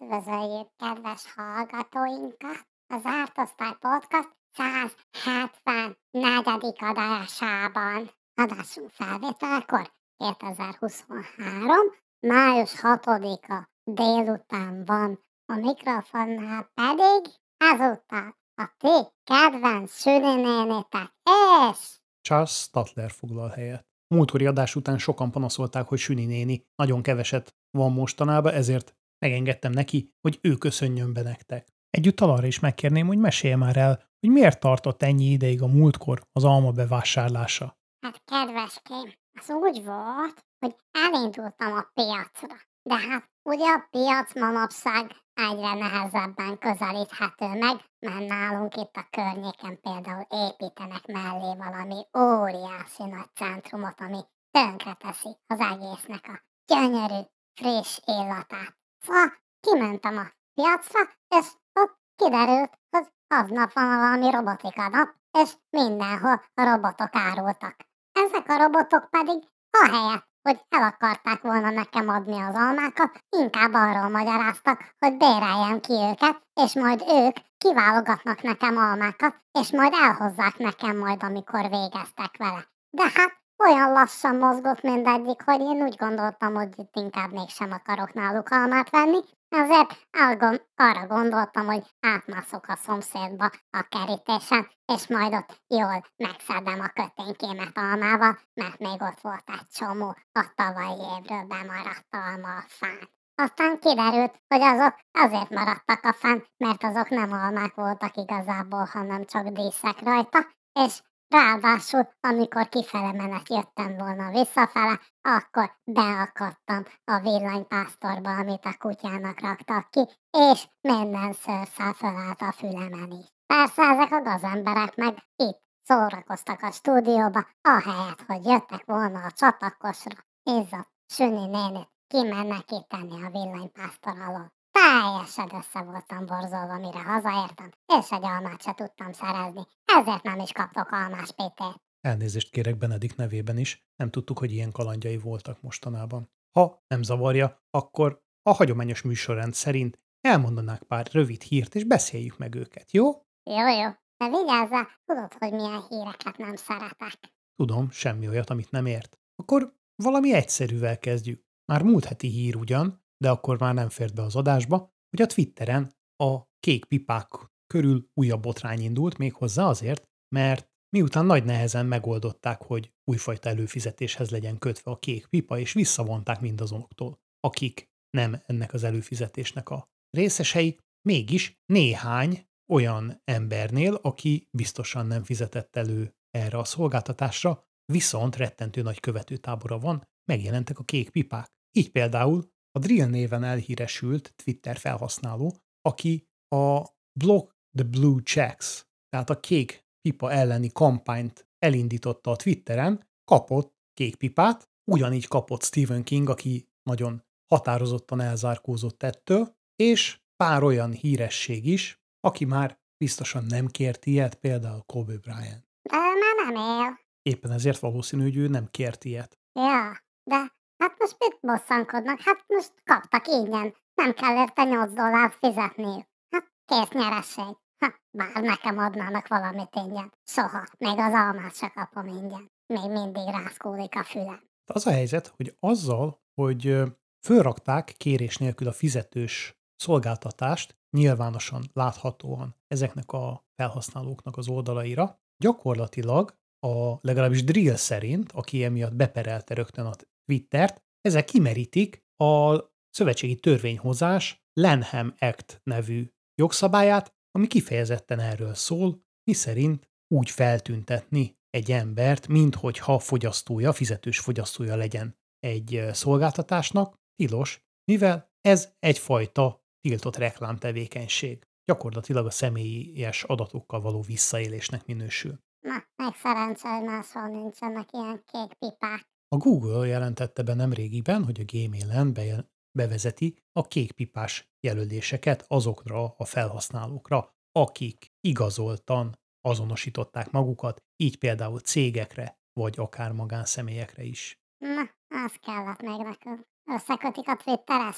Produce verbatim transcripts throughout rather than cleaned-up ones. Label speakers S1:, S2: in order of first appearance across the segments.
S1: Üdvözöljük kedves hallgatóinkat! A Zárt Osztály Podcast száz hetvennegyedik adásában. Adásunk felvételkor kétezer-huszonhárom. május hatodika délután van. A mikrofonnál pedig ezúttal a ti kedvenc süninénitek és...
S2: Charles Statler foglal helyet. A múltkori adás után sokan panaszolták, hogy Süni néni nagyon keveset van mostanában, ezért megengedtem neki, hogy ő köszönjön be nektek. Egyúttal arra is megkérném, hogy mesélje már el, hogy miért tartott ennyi ideig a múltkor az alma bevásárlása.
S1: Hát kedveském, az úgy volt, hogy elindultam a piacra. De hát ugye a piac manapság egyre nehezebben közelíthető meg, mert nálunk itt a környéken például építenek mellé valami óriási nagy centrumot, ami tönkreteszi az egésznek a gyönyörű, friss illatát. Szóval kimentem a piacra, és ott kiderült, hogy aznap van valami robotika nap, és mindenhol a robotok árultak. Ezek a robotok pedig ahelyett, hogy el akarták volna nekem adni az almákat, inkább arról magyaráztak, hogy béreljem ki őket, és majd ők kiválogatnak nekem almákat, és majd elhozzák nekem majd, amikor végeztek vele. De hát olyan lassan mozgott mindegyik, hogy én úgy gondoltam, hogy itt inkább mégsem akarok náluk almát venni, ezért elgon- arra gondoltam, hogy átmászok a szomszédba a kerítésen, és majd ott jól megszedem a köténykémet almával, mert még ott volt egy csomó a tavalyi évről bemaradt alma a fán. Aztán kiderült, hogy azok azért maradtak a fán, mert azok nem almák voltak igazából, hanem csak díszek rajta, és ráadásul, amikor kifele menet jöttem volna visszafele, akkor beakadtam a villanypásztorba, amit a kutyának raktak ki, és minden szőrszál fölállt a fülemen is. Persze ezek a gazemberek meg itt szórakoztak a stúdióba, ahelyett, hogy jöttek volna a csatakosra, izzott Süni nénit kimenekíteni a villanypásztor alól. Teljesen össze voltam borzolva, mire hazaértem, és egy almát se tudtam szerezni, ezért nem is kaptok almás pétét.
S2: Elnézést kérek Benedikt nevében is, nem tudtuk, hogy ilyen kalandjai voltak mostanában. Ha nem zavarja, akkor a hagyományos műsorrend szerint elmondanák pár rövid hírt, és beszéljük meg őket, jó?
S1: Jó, jó, de vigyázzál, tudod, hogy milyen híreket nem szeretek.
S2: Tudom, semmi olyat, amit nem ért. Akkor valami egyszerűvel kezdjük. Már múlt heti hír ugyan, de akkor már nem fért be az adásba, hogy a Twitteren a kék pipák körül újabb botrány indult, méghozzá azért, mert miután nagy nehezen megoldották, hogy újfajta előfizetéshez legyen kötve a kék pipa, és visszavonták mindazonoktól, akik nem ennek az előfizetésnek a részesei, mégis néhány olyan embernél, aki biztosan nem fizetett elő erre a szolgáltatásra, viszont rettentő nagy követőtábora van, megjelentek a kék pipák. Így például a Drill néven elhíresült Twitter felhasználó, aki a Block the Blue Checks, tehát a kék pipa elleni kampányt elindította a Twitteren, kapott kék pipát, ugyanígy kapott Stephen King, aki nagyon határozottan elzárkózott ettől, és pár olyan híresség is, aki már biztosan nem kért ilyet, például Kobe Bryant.
S1: De ő már nem él.
S2: Éppen ezért valószínű, hogy ő nem kért ilyet.
S1: Ja, de hát most mit bosszankodnak? Hát most kaptak ingyen. Nem kell érte nyolc dollárt fizetniük. Hát kész nyeresség. Ha, bár nekem adnának valamit ingyen. Soha. Még az almát se kapom ingyen. Még mindig rászkódik a fülem.
S2: Az a helyzet, hogy azzal, hogy ö, fölrakták kérés nélkül a fizetős szolgáltatást nyilvánosan, láthatóan ezeknek a felhasználóknak az oldalaira, gyakorlatilag a legalábbis Drill szerint, aki emiatt beperelte rögtön a Twittert, ezek kimerítik a szövetségi törvényhozás Lanham Act nevű jogszabályát, ami kifejezetten erről szól, miszerint úgy feltüntetni egy embert, minthogyha fogyasztója, fizetős fogyasztója legyen egy ö, szolgáltatásnak, tilos, mivel ez egyfajta tiltott reklámtevékenység. Gyakorlatilag a személyes adatokkal való visszaélésnek minősül.
S1: Na, meg szerencse, hogy máshol nincsenek ilyen kék pipák.
S2: A Google jelentette be nemrégiben, hogy a Gmailen bejel- bevezeti a kékpipás jelöléseket azokra a felhasználókra, akik igazoltan azonosították magukat, így például cégekre, vagy akár magánszemélyekre is.
S1: Na, az kellett még nekünk. Összekötik a Twitteressel.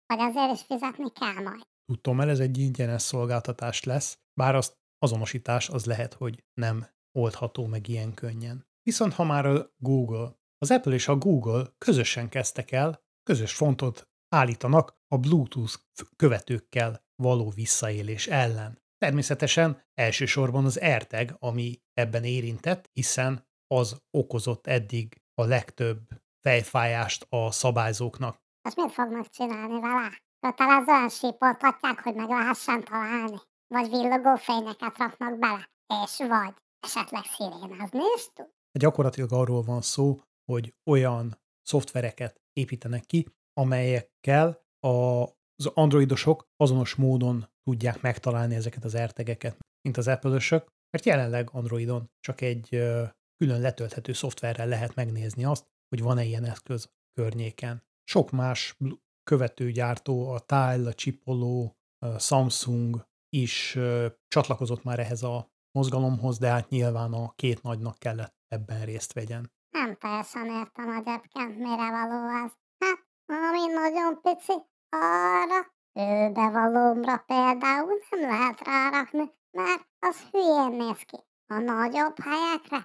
S1: Vagy azért is fizetni kell majd?
S2: Tudtom el, ez egy ingyenes szolgáltatás lesz, bár az azonosítás az lehet, hogy nem oldható meg ilyen könnyen. Viszont ha már a Google, az Apple és a Google közösen kezdtek el, közös frontot állítanak a Bluetooth követőkkel való visszaélés ellen. Természetesen elsősorban az AirTag, ami ebben érintett, hiszen az okozott eddig a legtöbb fejfájást a szabályzóknak.
S1: És mit fognak csinálni vele? Kötelezően sípoltatják, hogy meg lehessen találni? Vagy villogó fényeket raknak bele? És vagy esetleg szirénázni is tud?
S2: Gyakorlatilag arról van szó, hogy olyan szoftvereket építenek ki, amelyekkel az androidosok azonos módon tudják megtalálni ezeket az AirTag-eket, mint az Apple-ösök, mert jelenleg Androidon csak egy ö, külön letölthető szoftverrel lehet megnézni azt, hogy van-e ilyen eszköz környéken. Sok más bl- követőgyártó, a Tile, a Chipolo, a Samsung is ö, csatlakozott már ehhez a mozgalomhoz, de hát nyilván a két nagynak kellett ebben részt vegyen.
S1: Nem teljesen értem a gyepként, mire való az. Hát, ami nagyon pici, arra őbevalómra például nem lehet rárakni, mert az hülyén néz ki. A nagyobb helyekre,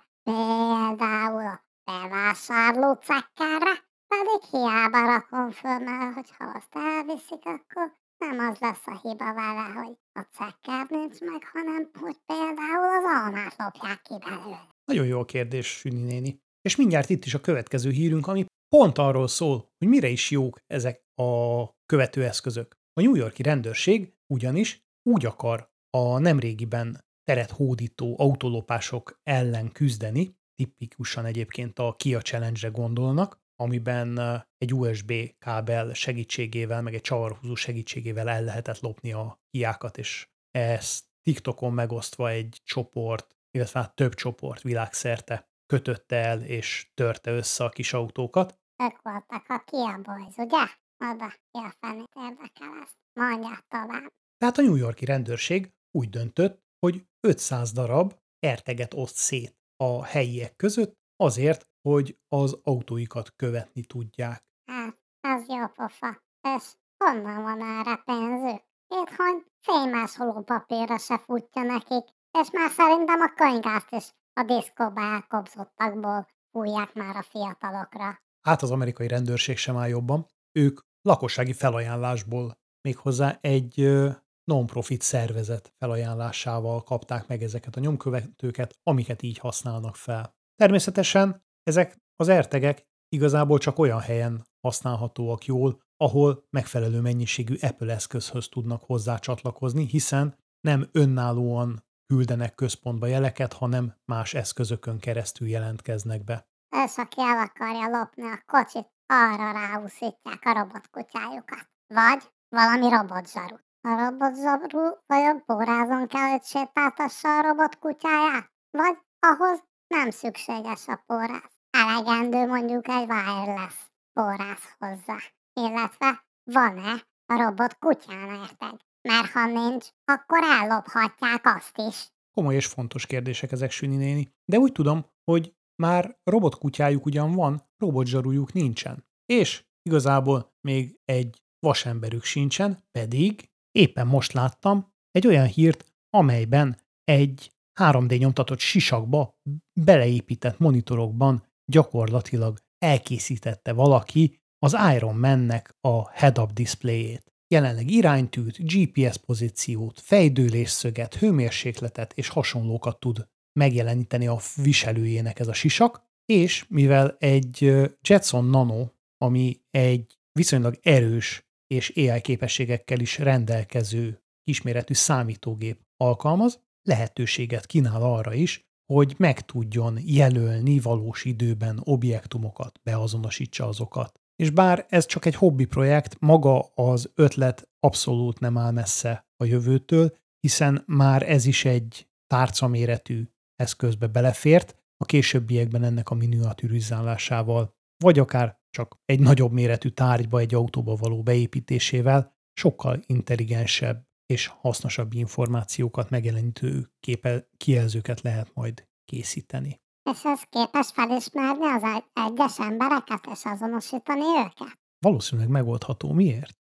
S1: például a bevásárló cekkerre, pedig hiába rakom föl, mert hogyha azt elviszik, akkor nem az lesz a hiba vele, hogy a cekker nincs meg, hanem hogy például az almát lopják ki belőle.
S2: Nagyon jó a kérdés, Süni néni. És mindjárt itt is a következő hírünk, ami pont arról szól, hogy mire is jók ezek a követőeszközök. A New York-i rendőrség ugyanis úgy akar a nemrégiben teret hódító autólopások ellen küzdeni, tipikusan egyébként a Kia Challenge-re gondolnak, amiben eh, egy u es bé kábel segítségével, meg egy csavarhúzó segítségével el lehetett lopni a Kiákat, és ezt TikTokon megosztva egy csoport, illetve hát több csoport világszerte kötötte el és törte össze a kis autókat.
S1: Ők voltak a Kia Boys, ugye? Oda, ki a fenét érdekel ezt. Mondjad tovább.
S2: Tehát a New York-i rendőrség úgy döntött, hogy ötszáz darab erteget oszt szét a helyiek között azért, hogy az autóikat követni tudják.
S1: Hát, ez jó pofa. És honnan van erre pénzük? Itthon fénymásoló papírra se futja nekik, és már szerintem a könygázt is a diszkóba elkobzottakból fújják már a fiatalokra.
S2: Hát az amerikai rendőrség sem áll jobban. Ők lakossági felajánlásból, méghozzá egy ö, non-profit szervezet felajánlásával kapták meg ezeket a nyomkövetőket, amiket így használnak fel. Természetesen ezek az ertegek igazából csak olyan helyen használhatóak jól, ahol megfelelő mennyiségű Apple eszközhöz tudnak hozzá csatlakozni, hiszen nem önállóan küldenek központba jeleket, hanem más eszközökön keresztül jelentkeznek be.
S1: És aki el akarja lopni a kocsit, arra ráúszítják a robotkutyájukat. Vagy valami robotzsaru. A robotzsaru vajon pórázon kell, hogy sétáltassa a robotkutyáját? Vagy ahhoz nem szükséges a póráz. Elegendő mondjuk egy wireless póráz hozzá. Illetve van-e a robot kutyán érted? Mert ha nincs, akkor ellophatják azt is.
S2: Komoly és fontos kérdések ezek, Süni néni. De úgy tudom, hogy már robotkutyájuk ugyan van, robotzsarújuk nincsen. És igazából még egy vasemberük sincsen, pedig éppen most láttam egy olyan hírt, amelyben egy három dé nyomtatott sisakba beleépített monitorokban gyakorlatilag elkészítette valaki az Iron Man-nek a head-up displayét. Jelenleg iránytűt, gé pé es pozíciót, fejdőlésszöget, hőmérsékletet és hasonlókat tud megjeleníteni a viselőjének ez a sisak, és mivel egy Jetson Nano, ami egy viszonylag erős és á i képességekkel is rendelkező kisméretű számítógép alkalmaz, lehetőséget kínál arra is, hogy meg tudjon jelölni valós időben objektumokat, beazonosítsa azokat. És bár ez csak egy hobbi projekt, maga az ötlet abszolút nem áll messze a jövőtől, hiszen már ez is egy tárcaméretű eszközbe belefért, a későbbiekben ennek a miniaturizálásával, vagy akár csak egy nagyobb méretű tárgyba, egy autóba való beépítésével sokkal intelligensebb és hasznosabb információkat megjelenítő képe, kijelzőket lehet majd készíteni.
S1: És ez képes felismerni az egy- egyes embereket és azonosítani őket?
S2: Valószínűleg megoldható. Miért?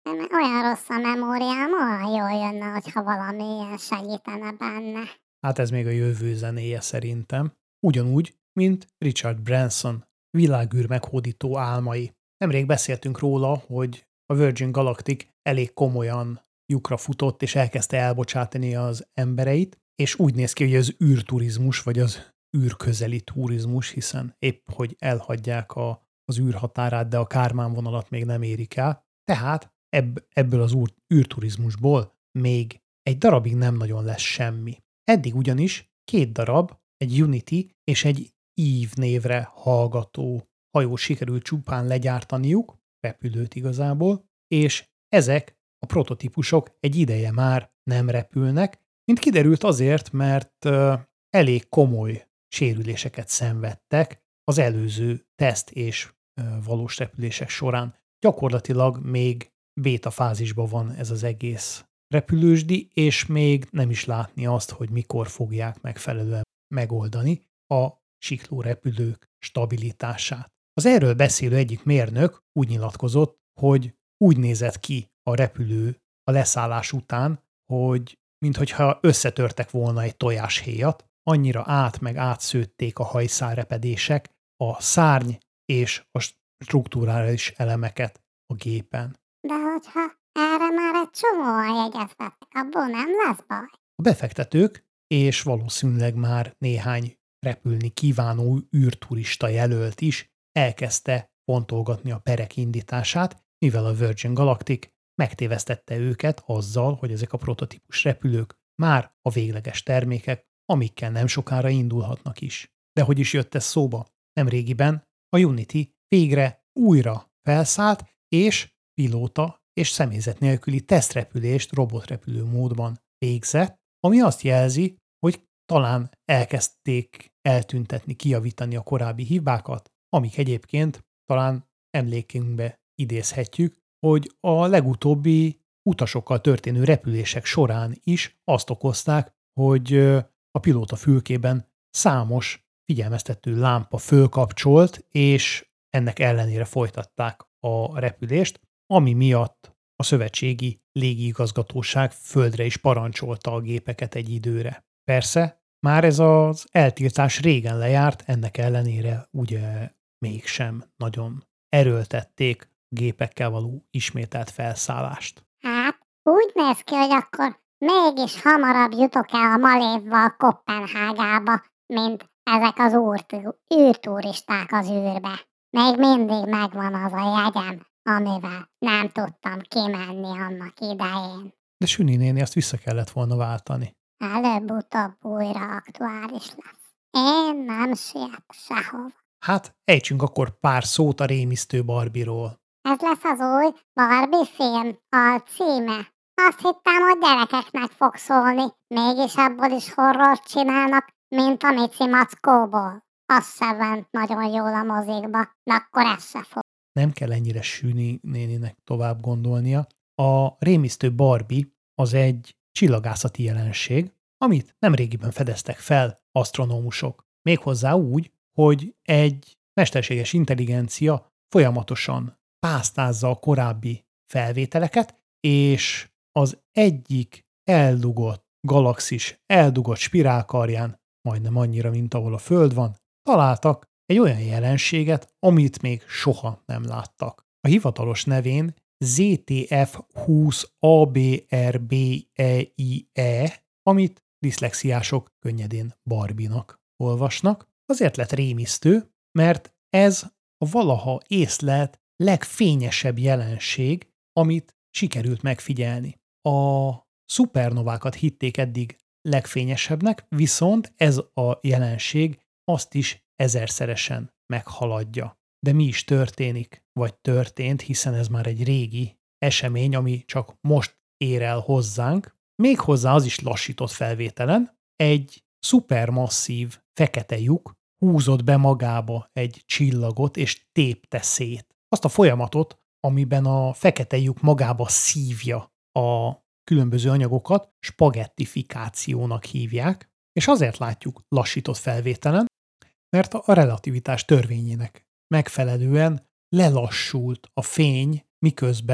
S1: Olyan rossz a memóriám, olyan jól jönne, hogyha valami ilyen segítene benne.
S2: Hát ez még a jövő zenéje szerintem. Ugyanúgy, mint Richard Branson világűr meghódító álmai. Nemrég beszéltünk róla, hogy a Virgin Galactic elég komolyan lyukra futott, és elkezdte elbocsátani az embereit, és úgy néz ki, hogy az űrturizmus, vagy az űrközeli turizmus, hiszen épp, hogy elhagyják a, az űrhatárát, de a Kármán vonalat még nem érik el. Tehát ebb, ebből az úr, űrturizmusból még egy darabig nem nagyon lesz semmi. Eddig ugyanis két darab, egy Unity és egy Eve névre hallgató hajó sikerült csupán legyártaniuk, repülőt igazából, és ezek a prototípusok egy ideje már nem repülnek, mint kiderült azért, mert uh, elég komoly sérüléseket szenvedtek az előző teszt és uh, valós repülések során. Gyakorlatilag még béta fázisban van ez az egész repülősdi, és még nem is látni azt, hogy mikor fogják megfelelően megoldani a sikló repülők stabilitását. Az erről beszélő egyik mérnök úgy nyilatkozott, hogy úgy nézett ki a repülő a leszállás után, hogy minthogyha összetörtek volna egy tojáshéjat, annyira át meg átszőtték a hajszálrepedések, a szárny és a strukturális elemeket a gépen.
S1: De hogyha erre már egy csomóan jegyeztettek, abból nem lesz baj.
S2: A befektetők és valószínűleg már néhány repülni kívánó űrturista jelölt is elkezdte pontolgatni a perek indítását, mivel a Virgin Galactic megtévesztette őket azzal, hogy ezek a prototípus repülők már a végleges termékek, amikkel nem sokára indulhatnak is. De hogy is jött ez szóba? Nemrégiben a Unity végre újra felszállt, és pilóta és személyzet nélküli tesztrepülést robotrepülő módban végzett, ami azt jelzi, hogy talán elkezdték eltüntetni, kijavítani a korábbi hibákat, amik egyébként talán emlékünkbe idézhetjük, hogy a legutóbbi utasokkal történő repülések során is azt okozták, hogy a pilóta fülkében számos figyelmeztető lámpa fölkapcsolt, és ennek ellenére folytatták a repülést, ami miatt a szövetségi légigazgatóság földre is parancsolta a gépeket egy időre. Persze, már ez az eltiltás régen lejárt, ennek ellenére ugye mégsem nagyon erőltették a gépekkel való ismételt felszállást.
S1: Hát, úgy néz ki, hogy akkor mégis hamarabb jutok el a Malévval Koppenhágába, mint ezek az úrtú- űrturisták az űrbe. Még mindig megvan az a jegyem, amivel nem tudtam kimenni annak idején.
S2: De Süni néni, azt vissza kellett volna váltani.
S1: Előbb-utóbb újra aktuális lesz. Én nem siet sehova.
S2: Hát, ejtsünk akkor pár szót a rémisztő Barbie-ról.
S1: Ez lesz az új Barbie film, a címe. Azt hittem, hogy gyerekeknek fog szólni, mégis abból is horrort csinálnak, mint a Mici Mackóból. Az se ment nagyon jól a mozikba, de akkor ez se fog.
S2: Nem kell ennyire Süni néninek tovább gondolnia. A rémisztő Barbie az egy csillagászati jelenség, amit nemrégiben fedeztek fel asztronómusok. Méghozzá úgy, hogy egy mesterséges intelligencia folyamatosan pásztázza a korábbi felvételeket, és az egyik eldugott galaxis, eldugott spirálkarján, majdnem annyira, mint ahol a Föld van, találtak egy olyan jelenséget, amit még soha nem láttak. A hivatalos nevén zé té ef húsz á bé er bé e i e, amit diszlexiások könnyedén Barbie-nak olvasnak. Azért lett rémisztő, mert ez a valaha észlelt legfényesebb jelenség, amit sikerült megfigyelni. A szupernovákat hitték eddig legfényesebbnek, viszont ez a jelenség azt is ezerszeresen meghaladja. De mi is történik, vagy történt, hiszen ez már egy régi esemény, ami csak most ér el hozzánk, méghozzá az is lassított felvételen, egy szupermasszív fekete lyuk húzott be magába egy csillagot, és tépte szét. Azt a folyamatot, amiben a fekete lyuk magába szívja a különböző anyagokat, spagettifikációnak hívják, és azért látjuk lassított felvételen, mert a relativitás törvényének megfelelően lelassult a fény, miközben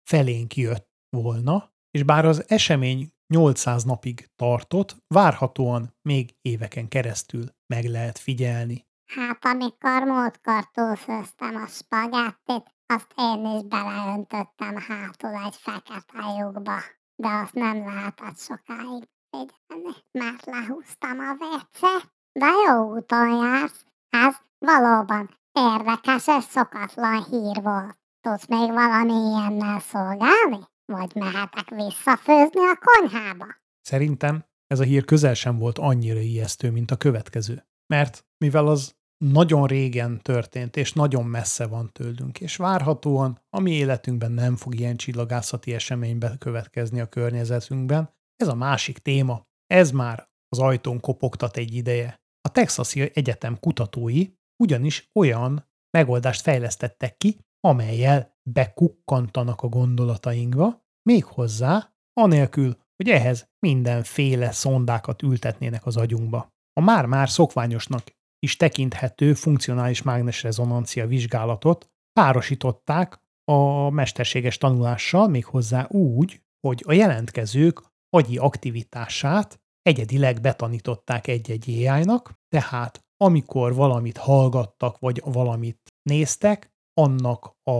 S2: felénk jött volna, és bár az esemény nyolcszáz napig tartott, várhatóan még éveken keresztül meg lehet figyelni.
S1: Hát amikor múltkor túlfőztem a spagettit, azt én is beleöntöttem hátul egy fekete lyukba, de azt nem lehetett sokáig figyelni, mert lehúztam a vécét. De jó úton jársz, ez valóban érdekes és szokatlan hír volt. Tudsz még valami ilyennel szolgálni? Vagy mehetek visszafőzni a konyhába?
S2: Szerintem ez a hír közel sem volt annyira ijesztő, mint a következő. Mert mivel az nagyon régen történt, és nagyon messze van tőlünk, és várhatóan a mi életünkben nem fog ilyen csillagászati esemény bekövetkezni a környezetünkben, ez a másik téma. Ez már az ajtón kopogtat egy ideje. A Texasi Egyetem kutatói ugyanis olyan megoldást fejlesztettek ki, amellyel bekukkantanak a gondolatainkba, méghozzá anélkül, hogy ehhez mindenféle szondákat ültetnének az agyunkba. A már-már szokványosnak is tekinthető funkcionális mágnesrezonancia vizsgálatot párosították a mesterséges tanulással, méghozzá úgy, hogy a jelentkezők agyi aktivitását egyedileg betanították egy-egy á í-nak, tehát amikor valamit hallgattak, vagy valamit néztek, annak a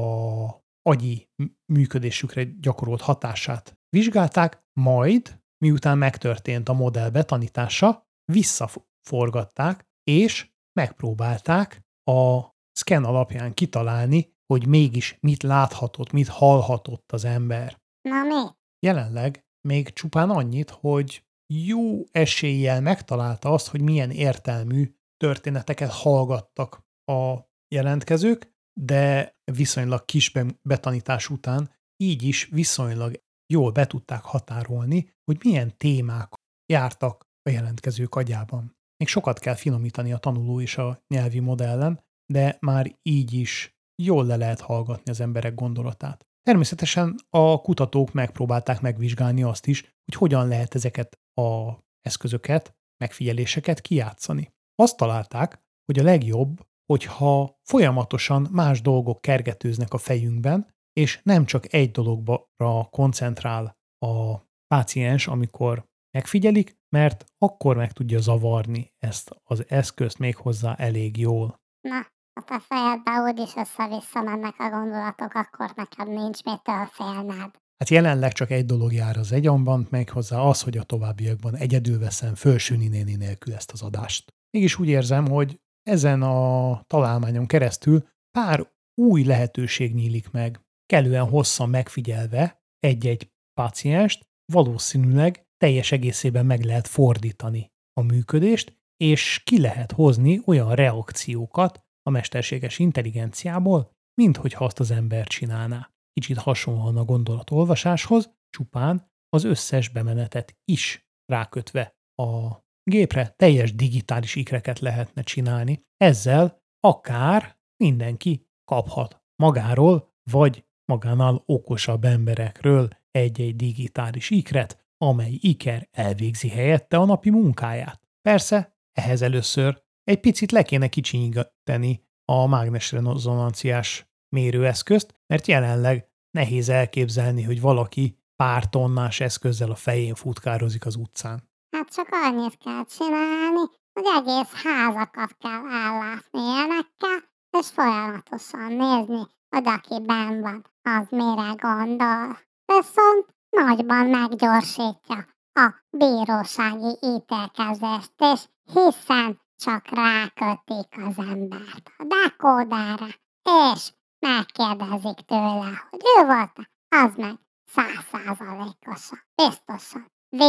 S2: agyi működésükre gyakorolt hatását vizsgálták, majd, miután megtörtént a modell betanítása, visszaforgatták, és megpróbálták a szken alapján kitalálni, hogy mégis mit láthatott, mit hallhatott az ember.
S1: Na mi?
S2: Jelenleg még csupán annyit, hogy jó eséllyel megtalálta azt, hogy milyen értelmű történeteket hallgattak a jelentkezők, de viszonylag kis betanítás után így is viszonylag jól be tudták határolni, hogy milyen témák jártak a jelentkezők agyában. Még sokat kell finomítani a tanuló és a nyelvi modellen, de már így is jól le lehet hallgatni az emberek gondolatát. Természetesen a kutatók megpróbálták megvizsgálni azt is, hogy hogyan lehet ezeket az eszközöket, megfigyeléseket kijátszani. Azt találták, hogy a legjobb, hogyha folyamatosan más dolgok kergetőznek a fejünkben, és nem csak egy dologra koncentrál a páciens, amikor megfigyelik, mert akkor meg tudja zavarni ezt az eszközt méghozzá elég jól.
S1: Na, a te fejedbe úgyis össze-vissza mennek a gondolatok, akkor neked nincs mitől félned.
S2: Hát jelenleg csak egy dolog jár az agyamban, méghozzá az, hogy a továbbiakban egyedül veszem Fölsőni néni nélkül ezt az adást. Mégis úgy érzem, hogy ezen a találmányon keresztül pár új lehetőség nyílik meg. Kellően hosszan megfigyelve egy-egy pácienst, valószínűleg teljes egészében meg lehet fordítani a működést, és ki lehet hozni olyan reakciókat a mesterséges intelligenciából, mint hogyha azt az ember csinálná. Kicsit hasonlóan a gondolatolvasáshoz, csupán az összes bemenetet is rákötve a gépre teljes digitális ikreket lehetne csinálni. Ezzel akár mindenki kaphat magáról, vagy magánál okosabb emberekről egy-egy digitális ikret, amely iker elvégzi helyette a napi munkáját. Persze, ehhez először egy picit le kéne kicsinyíteni a mágnesrezonanciás mérőeszközt, mert jelenleg nehéz elképzelni, hogy valaki pár tonnás eszközzel a fején futkározik az utcán.
S1: Hát csak annyit kell csinálni, hogy egész házakat kell ellátni ilyenekkel, és folyamatosan nézni, hogy aki benn van, az mire gondol. Viszont nagyban meggyorsítja a bírósági ítélkezést, és hiszen csak rákötik az embert a dekódára, és megkérdezik tőle, hogy ő volt, az meg száz százalékosan, biztosan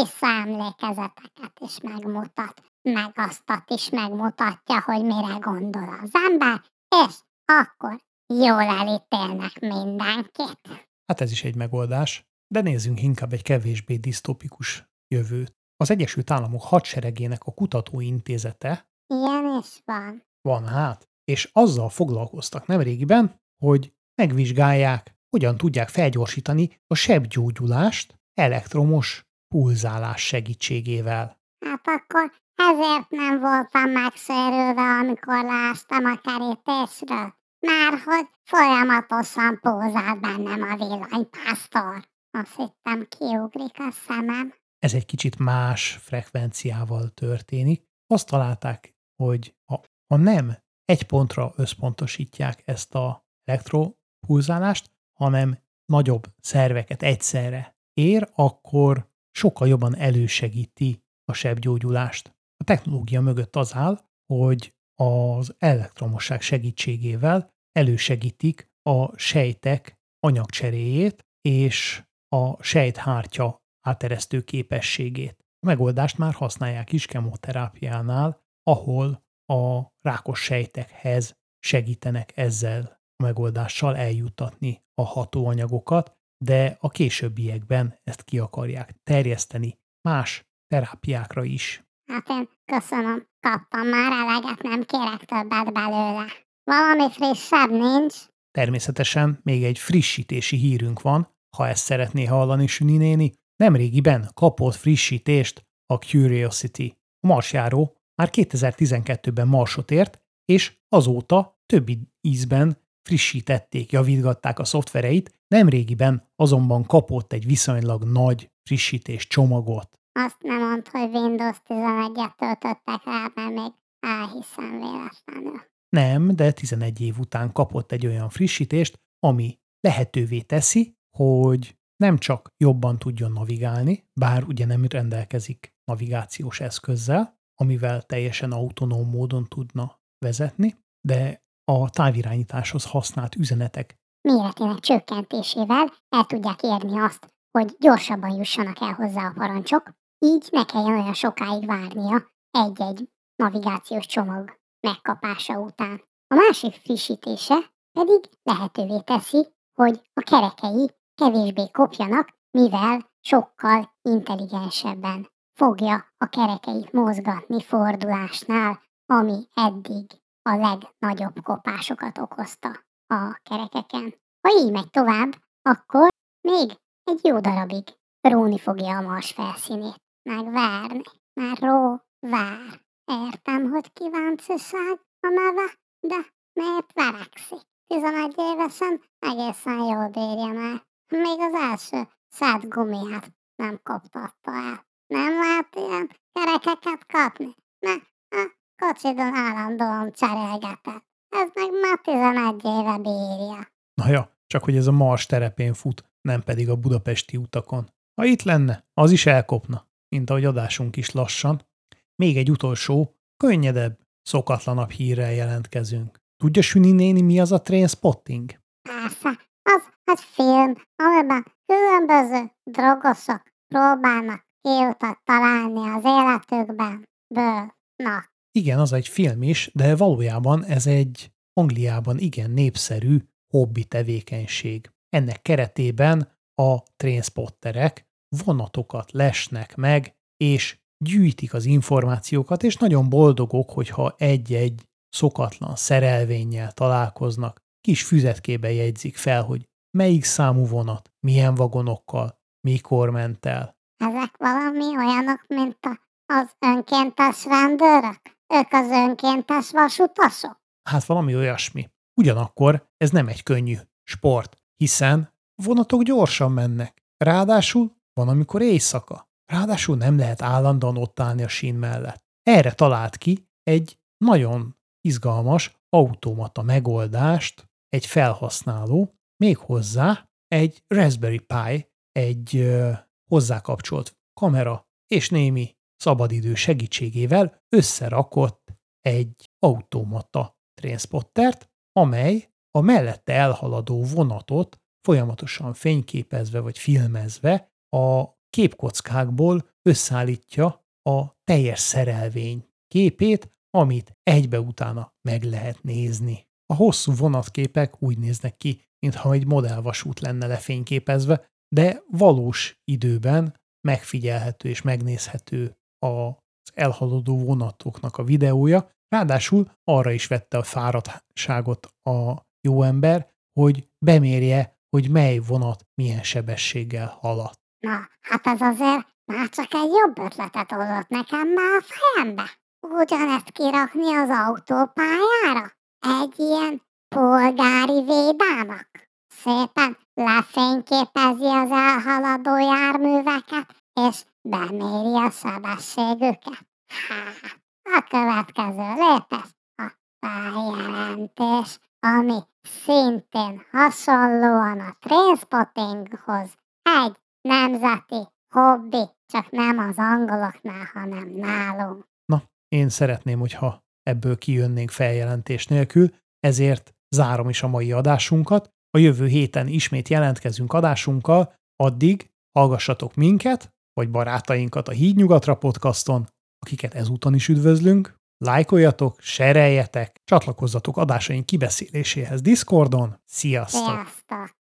S1: visszaemlékezeteket is megmutat, meg aztat is megmutatja, hogy mire gondol az ember, és akkor jól elítélnek mindenkit.
S2: Hát ez is egy megoldás, de nézzünk inkább egy kevésbé disztópikus jövőt. Az Egyesült Államok hadseregének a kutatóintézete
S1: Ilyen is van.
S2: van hát, és azzal foglalkoztak nemrégiben, hogy megvizsgálják, hogyan tudják felgyorsítani a sebgyógyulást elektromos pulzálás segítségével.
S1: Hát akkor ezért nem voltam megsérülve, amikor leástam a kerítésről. Már hogy folyamatosan pózál bennem a villanypásztor. Azt hittem, kiugrik a szemem.
S2: Ez egy kicsit más frekvenciával történik. Azt találták, hogy ha, ha nem egy pontra összpontosítják ezt a elektropulzálást, hanem nagyobb szerveket egyszerre ér, akkor sokkal jobban elősegíti a sebgyógyulást. A technológia mögött az áll, hogy az elektromosság segítségével elősegítik a sejtek anyagcseréjét és a sejthártya áteresztő képességét. A megoldást már használják is kemoterápiánál, ahol a rákos sejtekhez segítenek ezzel a megoldással eljuttatni a hatóanyagokat, de a későbbiekben ezt ki akarják terjeszteni más terápiákra is.
S1: Hát én köszönöm, kaptam már eleget, nem kérek többet belőle. Valami frissebb nincs?
S2: Természetesen még egy frissítési hírünk van, ha ezt szeretné hallani, Süni néni. Nemrégiben kapott frissítést a Curiosity. A marsjáró már kétezer-tizenkettőben Marsot ért, és azóta több ízben frissítették, javítgatták a szoftvereit, nemrégiben azonban kapott egy viszonylag nagy frissítés csomagot.
S1: Azt nem mondd, hogy Windows tizenegyet töltöttek rá, mert még elhiszem véletlenül.
S2: Nem, de tizenegy év után kapott egy olyan frissítést, ami lehetővé teszi, hogy nem csak jobban tudjon navigálni, bár ugye nem rendelkezik navigációs eszközzel, amivel teljesen autonóm módon tudna vezetni, de a távirányításhoz használt üzenetek
S1: Méretének csökkentésével el tudják érni azt, hogy gyorsabban jussanak el hozzá a parancsok, így ne kelljen olyan sokáig várnia egy-egy navigációs csomag megkapása után. A másik frissítése pedig lehetővé teszi, hogy a kerekei kevésbé kopjanak, mivel sokkal intelligensebben fogja a kerekeit mozgatni fordulásnál, ami eddig a legnagyobb kopásokat okozta a kerekeken. Ha így megy tovább, akkor még egy jó darabig róni fogja a Mars felszínét. Megvárni. Már ró, vár. Értem, hogy kíváncsiság a neve, de miért verekszik? tizenegy évesen egészen jól bírja már. Még az első szád gumiját nem koptatta el. Nem lehet ilyen kerekeket kapni? Mert a kocsidon állandóan cserélgetett. Ez meg már tizenegy éve bírja.
S2: Na ja, csak hogy ez a Mars terepén fut, nem pedig a budapesti utakon. Ha itt lenne, az is elkopna, mint ahogy adásunk is lassan. Még egy utolsó, könnyedebb, szokatlanabb hírrel jelentkezünk. Tudja, Süni néni, mi az a Trainspotting?
S1: Persze, az egy film, amiben különböző drogosok próbálnak kiutat találni az életükben. Ből, na.
S2: Igen, az egy film is, de valójában ez egy Angliában igen népszerű hobbi tevékenység. Ennek keretében a trainspotterek vonatokat lesnek meg, és gyűjtik az információkat, és nagyon boldogok, hogyha egy-egy szokatlan szerelvénnyel találkoznak. Kis füzetkébe jegyzik fel, hogy melyik számú vonat, milyen vagonokkal, mikor ment el.
S1: Ezek valami olyanok, mint a, az önkéntes rendőrök? Ők az önkéntes vasutasok?
S2: Hát valami olyasmi. Ugyanakkor ez nem egy könnyű sport, hiszen vonatok gyorsan mennek. Ráadásul van, amikor éjszaka. Ráadásul nem lehet állandóan ott állni a sín mellett. Erre talált ki egy nagyon izgalmas automata megoldást egy felhasználó, méghozzá egy Raspberry Pi, egy ö, hozzákapcsolt kamera és némi szabadidő segítségével összerakott egy automata trainspottert, amely a mellette elhaladó vonatot folyamatosan fényképezve vagy filmezve a képkockákból összeállítja a teljes szerelvény képét, amit egybe utána meg lehet nézni. A hosszú vonatképek úgy néznek ki, mintha egy modellvasút lenne lefényképezve, de valós időben megfigyelhető és megnézhető az elhaladó vonatoknak a videója. Ráadásul arra is vette a fáradtságot a jó ember, hogy bemérje, hogy mely vonat milyen sebességgel haladt.
S1: Na, hát ez azért már csak egy jobb ötletet hozott nekem már a fejembe. Ugyanezt kirakni az autópályára? Egy ilyen polgári védának. Szépen lefényképezi az elhaladó járműveket, és beméri a sebességüket. Hát, a következő lépés a feljelentés, ami szintén hasonlóan a Trainspottinghoz egy nemzeti hobbi, csak nem az angoloknál, hanem nálunk.
S2: Na, én szeretném, hogyha ebből kijönnénk feljelentés nélkül, ezért zárom is a mai adásunkat. A jövő héten ismét jelentkezünk adásunkkal, addig hallgassatok minket, vagy barátainkat a Hídnyugatra podcaston, akiket ezúton is üdvözlünk, lájkoljatok, sereljetek, csatlakozzatok adásaink kibeszéléséhez Discordon. Sziasztok!
S1: Sziasztok!